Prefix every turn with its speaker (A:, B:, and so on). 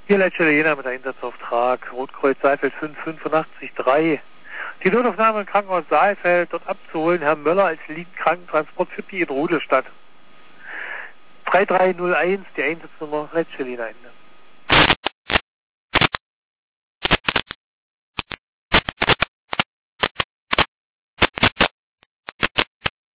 A: Hier Leitstelle Jena mit der Einsatzauftrag. Rotkreuz Saalfeld 585-3. Die Notaufnahme im Krankenhaus Saalfeld, dort abzuholen, Herrn Möller als Linienkrankentranssport für die in Rudelstadt. 3301, die Einsatznummer Leitstelle Jena Ende.